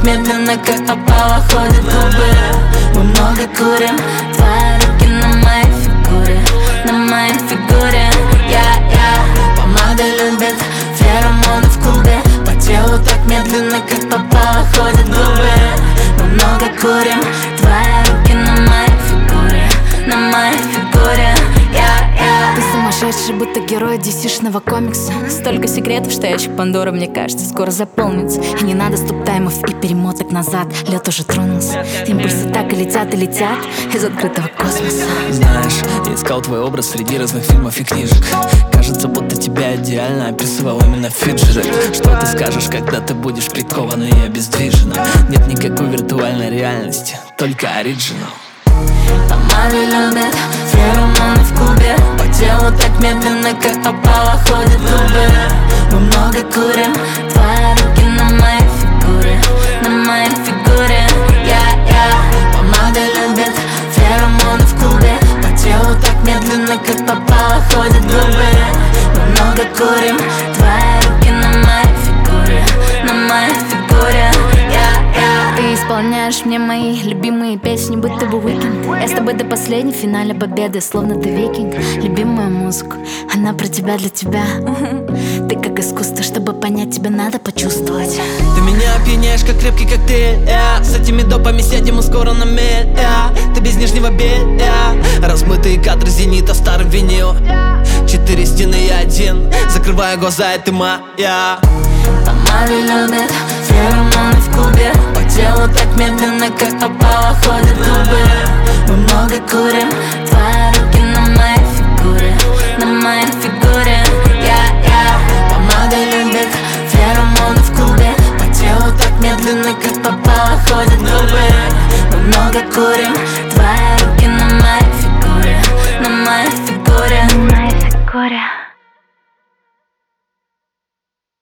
медленно, как попало, ходят губы. Мы много курим, твои руки на моей фигуре, на моей фигуре. Помада любит феромоны в клубе. По телу так медленно, как попало, ходят губы. Мы много курим, твои руки на моей фигуре, на моей фигуре. Ты сумасшедший, будто герой DC-шного комикса. Столько секретов, что ящик Пандоры, мне кажется, скоро заполнится. И не надо стоп-таймов и перемоток назад. Лед уже тронулся, импульсы так и летят из открытого космоса. Знаешь, я искал твой образ среди разных фильмов и книжек. Кажется, будто тебя идеально описывал именно Фиджеральд. Что ты скажешь, когда ты будешь прикована и обездвижена? Нет никакой виртуальной реальности, только оригинал. Помады любят феромоны в клубе. По телу так медленно, как попало, ходят губы. Мы много курим, твои руки на моей фигуре, на моей фигуре. Помада любит феромоны в клубе. По телу так медленно, как попало, ходят губы. Мы много курим, твои руки на моей фигуре, на моей фигуре. Ты исполняешь мне мои любимые песни, будто бы Weekend. Я с тобой до последней, в финале победы, словно ты викинг. Любимая музыка, она про тебя, для тебя. Ты как искусство, чтобы понять тебя, надо почувствовать. Ты меня опьяняешь, как крепкий коктейль. С этими допами сядем мы скоро на мель. Ты без нижнего белья. Размытые кадры зенита, старый винил. 4 стены и один. Закрываю глаза, и ты моя. Помады любят феромоны в клубе. По телу так медленно, как попало, ходят губы. Мы много курим, твои руки на моей фигуре, на моей фигуре. Помада любит феромоны в клубе. По телу так медленно, как попало, ходят губы. Мы много курим,